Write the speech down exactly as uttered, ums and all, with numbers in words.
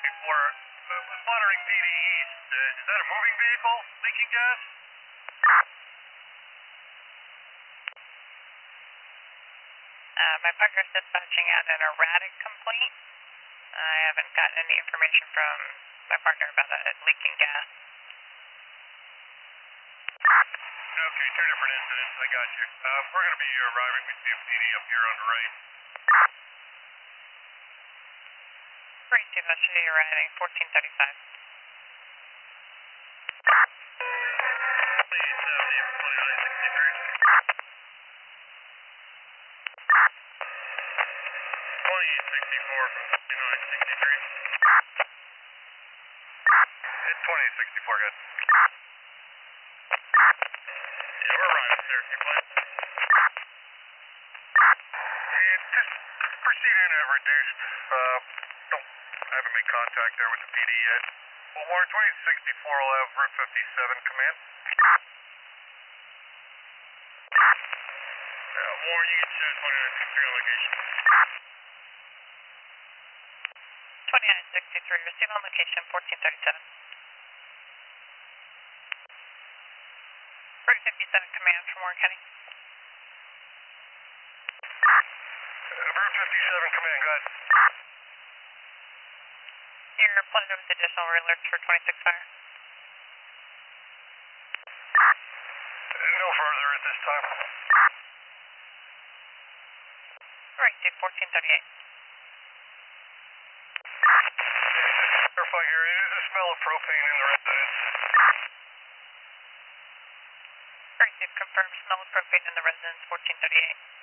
before, uh, was monitoring P D East. Uh, is that a moving vehicle leaking gas? Uh, my partner's dispatching out an erratic complaint. I haven't gotten any information from my partner about a leaking gas. Okay, two different incidents. I got you. Uh, we're going to be arriving with C F D D up here on the right. Three two, that should be arriving fourteen thirty-five. Please, uh, leave twenty-nine sixty-three. twenty-eight sixty-four from twenty-nine sixty-three. It's twenty-eight sixty-four, good. Yeah, we're arriving there. You plan? And just proceeding at reduced. Uh, don't, I haven't made contact there with the P D yet. Well, Warren, twenty-eight sixty-four will have Route fifty-seven command. Uh, Warren, you can send twenty-nine sixty-three on location. twenty-nine sixty-three, receive on location fourteen thirty-seven. Route fifty-seven command from Warren County. Uh, Route fifty-seven command, go ahead. You're flooded with additional alerts for twenty-six fire. No further at this time. Right, to fourteen thirty-eight. Verify here, it is a smell of propane in the residence. Right, to confirm smell of propane in the residence fourteen thirty-eight.